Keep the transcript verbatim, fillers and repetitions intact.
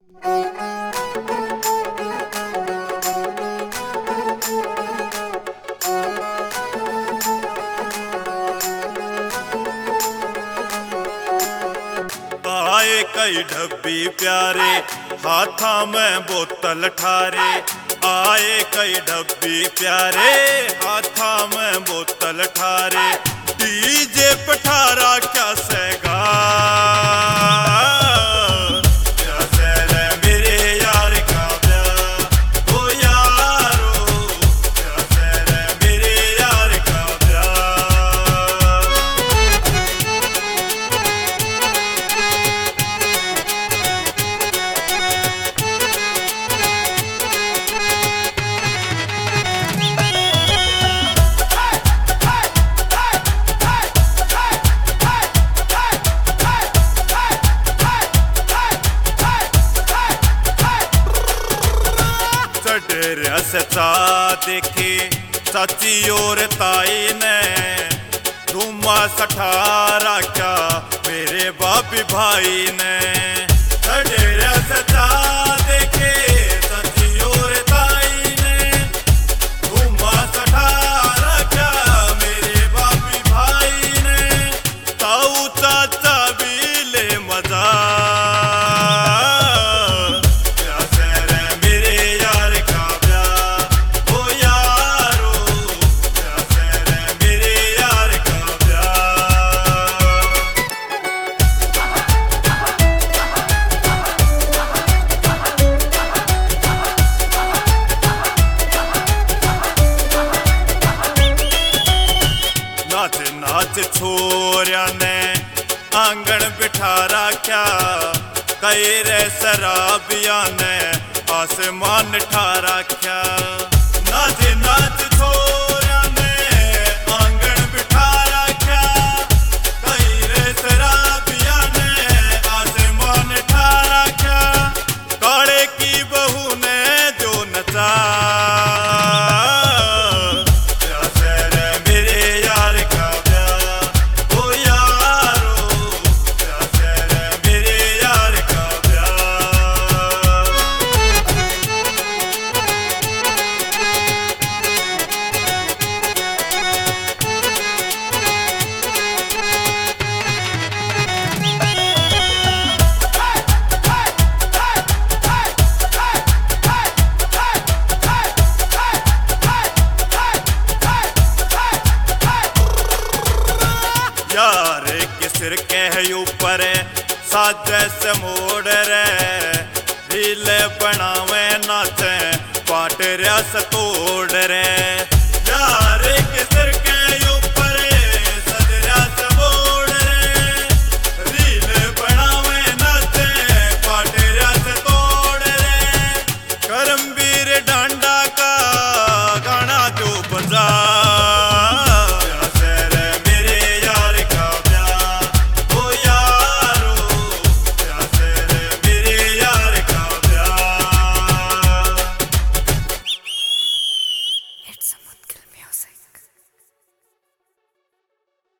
आए कई डब्बी प्यारे हाथा में बोतल ठारे। आए कई डब्बी प्यारे हाथा में बोतल ठारे। डीजे पठारा क्या सेगा सचा देखे चाची और ताई ने धूमा सठारा क्या मेरे बापी भाई ने। सचा देखे चाची और ताई ने धूमा सठारा क्या मेरे बापी भाई ने। ताऊ चाचा भी ले मजा नाच छोरिया ने आंगन बिठा रखा। कई रे शराबिया ने आसमान ठा रखा। नाच नाच छोरिया ने आंगन बिठा रखा। कई रे शराबिया ने आसमान ठा रखा। काले की बहू ने जो नचा यार के सिर के ऊपर साजे से मोड़ रे। रील बनावे नाचे पाट रस तोड़ रे।